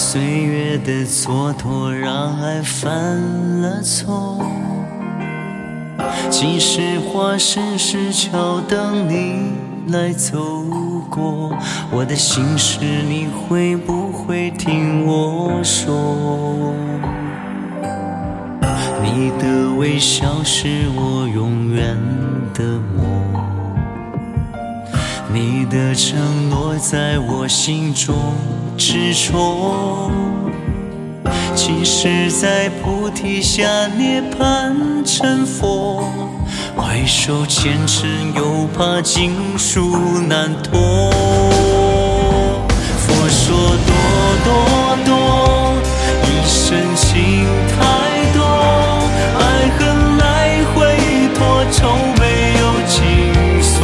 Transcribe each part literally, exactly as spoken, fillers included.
岁月的蹉跎让爱犯了错，即使花时石桥等你来走过，我的心事你会不会听我说？你的微笑是我永远的梦，你的承诺在我心中执着，即使在菩提下涅槃成佛，回首前尘又怕经书难脱。佛说多多多，一生情太多，爱恨来回拖，愁没有尽所。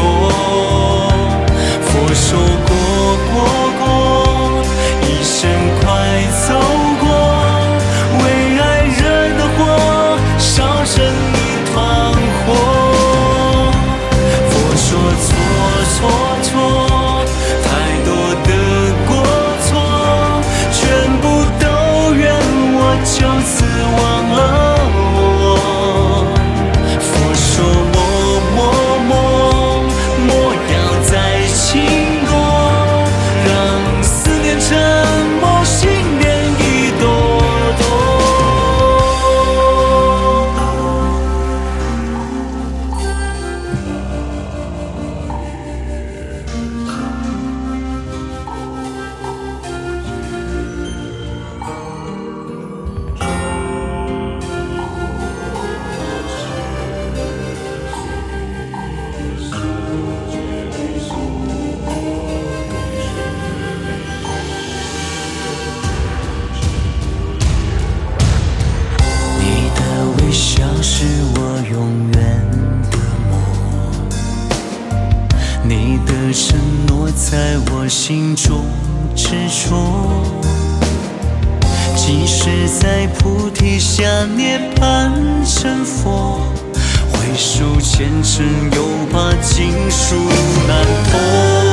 佛说过过过，一生快走过，为爱惹的祸，烧成一团火。佛说错错错，太多的过错，全部都怨我，就此忘了我。佛说莫莫莫，莫要再轻过，让思念沉默，心念一朵朵。你的微笑是我永远的梦，你的承诺在我心中执着，即使在菩提下涅槃成佛，回首前尘又怕经书难脱。